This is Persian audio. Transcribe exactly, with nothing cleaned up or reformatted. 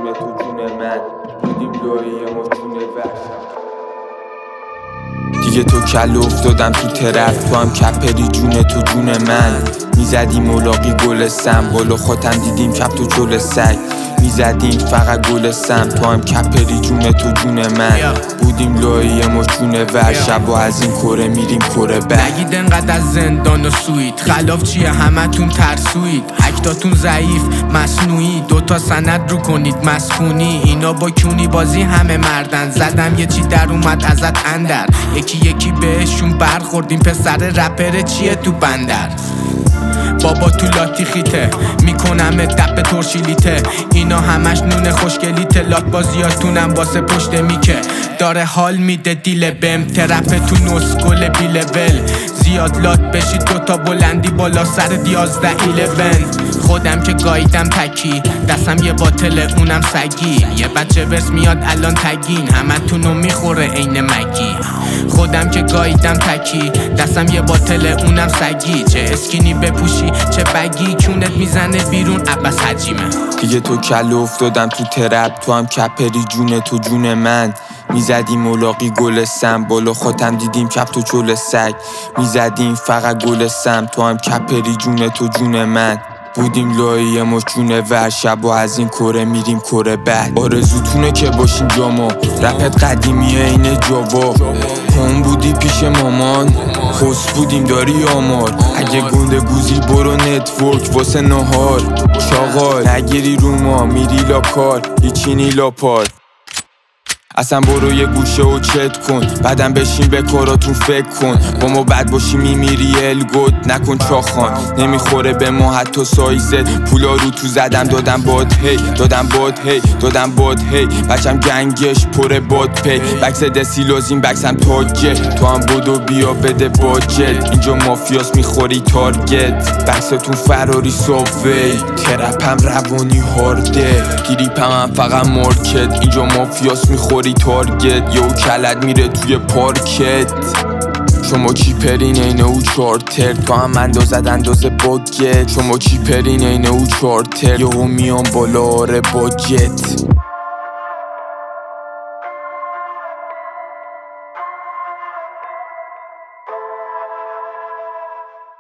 جون تو جون من بودیم لایه ما جون وحشت. دیگه تو کل افتادم تو ترپ، تو هم کپری جون تو جون من. میزدیم ملاقی گل سم، بالا خاتم دیدیم کپ تو جل سگ. میزدیم فقط گل سم، تو هم کپری جون تو جون من بودیم لایه ما جون ور. شب و از این کره میریم کره بر. نگید انقدر از زندان و سوید، خلاف چیه همه تون ترسوید. هکتاتون ضعیف مصنوعی، دوتا سند رو کنید مسکونی. اینا با کونی بازی همه مردن، زدم یه چی در اومد ازت اندر. یکی یکی بهشون برخوردیم، پسر رپر چیه تو بندر. بابا تو لاتی خیته میکنم دپ ترشیلیته، اینا همش نون خوشگلیته. لات بازیاتونم واسه پشت میکه، داره حال میده دیل بهم. ترپ تو نسگل بی لول، زیاد لات بشید دوتا بلندی بالا سر دیازده ایلون. خودم که گاییدم تکی، دستم یه باطل اونم سگی. یه بچه ورس میاد الان تگین، همه تونو میخوره عین مگی. خودم که گاییدم تکی، دستم یه باطل اونم سگی. چه اسکینی بپوشی چه بگی، کونت میزنه بیرون عباس حجیمه. دیگه تو کل افتادم تو ترپ، تو هم کپری جون تو جون من. میزدیم ملاقی گل سم، بالا خاتم دیدیم کپ تو چول سگ. میزدیم فقط گل سم، تو هم کپری جون تو جون من بودیم لایه ما جون ور. شب و از این کره میریم کره بعد. آرزوتونه که باشیم جاما، رپت قدیمیه اینه جاوا. هم بودی پیش مامان، خوست بودیم داری آمار. اگه گنده گوزی برو نتورک واسه نهار. چاقال نگیری رو ما میری لا کار، هیچینی لا پار. اصلا برو یه گوشه و چت کن، بعدم بشین به کاراتون فکر کن. با ما بد باشی میمیری الگوت نکن چاخان. نمیخوره به ما حتی سایزت، پولا رو تو زدم دادم باد هی، دادم باد هی، دادم باد هی. بچم گنگش پر باد پی، بکس دستی لازیم بکسم تاجه. تو هم بودو بیا بده باجت، اینجا مافیاس میخوری تارگت. بکستون فراری ساوی، ترپم روانی هارده. گریپم هم فقط مارکت، اینجا مافیاس میخوری تارگت. یه او کلت میره توی پارکت. شما چی پرین اینه او چارتر، تو هم اندازد اندازه باگت. شما چی پرین اینه او چارتر، یه او میان بالا آره باجت.